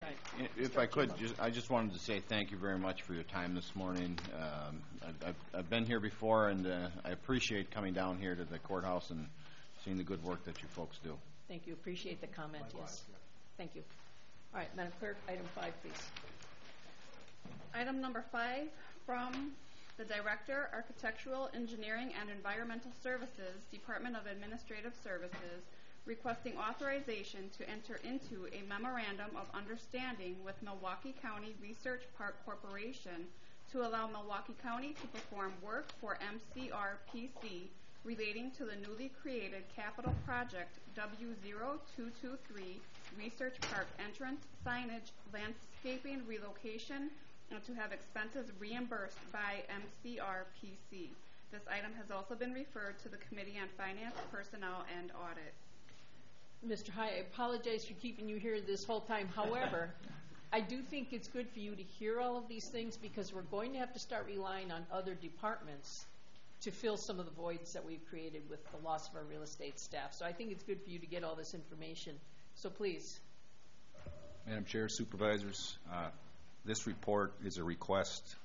If I could, I just wanted to say thank you very much for your time this morning. I've been here before, and I appreciate coming down here to the courthouse and seeing the good work that you folks do. Thank you. Appreciate the comment. Likewise, yes. Yeah. Thank you. All right, Madam Clerk, item 5, please. Item number 5 from the Director, Architectural, Engineering, and Environmental Services, Department of Administrative Services, requesting authorization to enter into a memorandum of understanding with Milwaukee County Research Park Corporation to allow Milwaukee County to perform work for MCRPC relating to the newly created capital project W0223 Research Park entrance, signage, landscaping, relocation, and to have expenses reimbursed by MCRPC. This item has also been referred to the Committee on Finance, Personnel, and Audit. Mr. High, I apologize for keeping you here this whole time. However, I do think it's good for you to hear all of these things because we're going to have to start relying on other departments to fill some of the voids that we've created with the loss of our real estate staff. So I think it's good for you to get all this information. So please. Madam Chair, Supervisors, this report is a request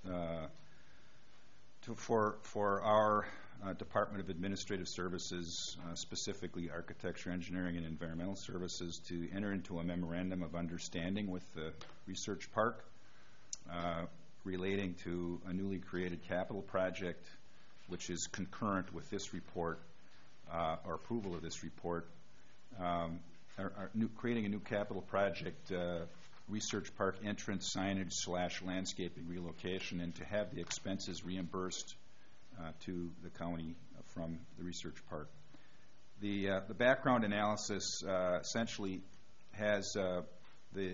for our Department of Administrative Services, specifically Architecture, Engineering, and Environmental Services, to enter into a memorandum of understanding with the Research Park relating to a newly created capital project, which is concurrent with this report, or approval of this report, creating a new capital project, Research Park entrance, signage / landscaping relocation, and to have the expenses reimbursed to the county from the Research Park. The background analysis essentially has the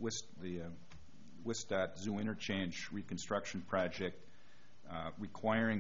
WISDOT Zoo Interchange reconstruction project requiring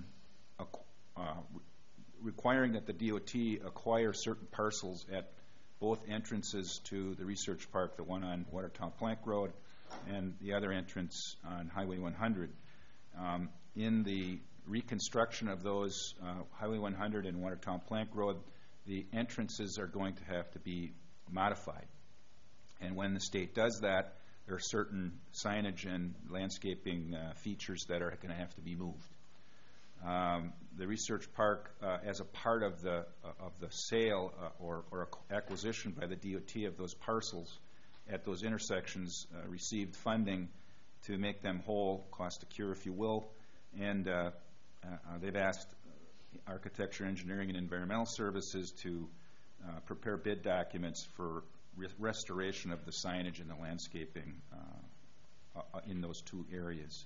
that the DOT acquire certain parcels at both entrances to the Research Park, the one on Watertown Plank Road and the other entrance on Highway 100. In the reconstruction of those Highway 100 and Watertown Plank Road, the entrances are going to have to be modified. And when the state does that, there are certain signage and landscaping features that are going to have to be moved. The Research Park, as a part of the sale or acquisition by the DOT of those parcels at those intersections, received funding to make them whole, cost a cure, if you will, and they've asked Architecture, Engineering, and Environmental Services to prepare bid documents for restoration of the signage and the landscaping in those two areas.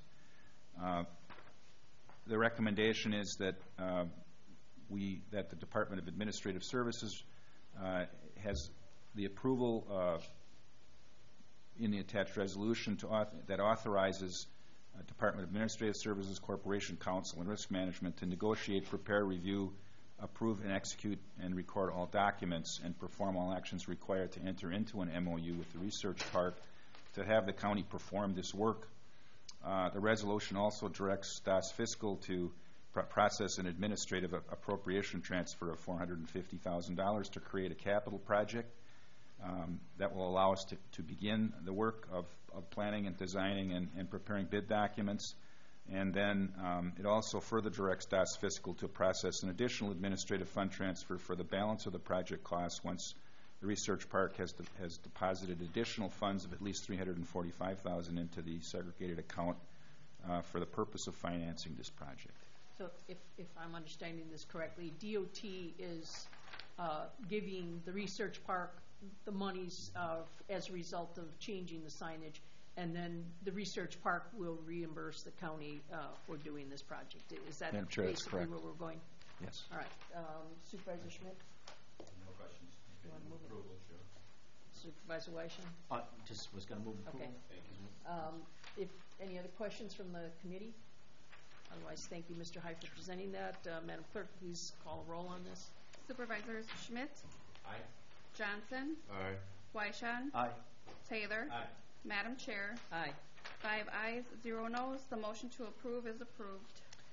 The recommendation is that that the Department of Administrative Services has the approval in the attached resolution that authorizes Department of Administrative Services, Corporation Counsel, and Risk Management to negotiate, prepare, review, approve, and execute and record all documents and perform all actions required to enter into an MOU with the Research Park to have the county perform this work. The resolution also directs DAS Fiscal to process an administrative appropriation transfer of $450,000 to create a capital project that will allow us to begin the work of planning and designing and preparing bid documents. And then it also further directs DAS Fiscal to process an additional administrative fund transfer for the balance of the project costs once the Research Park has deposited additional funds of at least $345,000 into the segregated account for the purpose of financing this project. So if I'm understanding this correctly, DOT is giving the Research Park the monies as a result of changing the signage, and then the Research Park will reimburse the county for doing this project. Is that basically where we're going? Yes. All right. Supervisor Schmidt? No questions. You want to move approval, sure. Supervisor Weishan? Just was going to move approval. Okay. Thank you. If any other questions from the committee? Otherwise, thank you, Mr. High, for presenting that. Madam Clerk, please call a roll on this. Supervisors Schmidt? Aye. Johnson? Aye. Weishan? Aye. Taylor? Aye. Madam Chair? Aye. 5 ayes, 0 noes. The motion to approve is approved.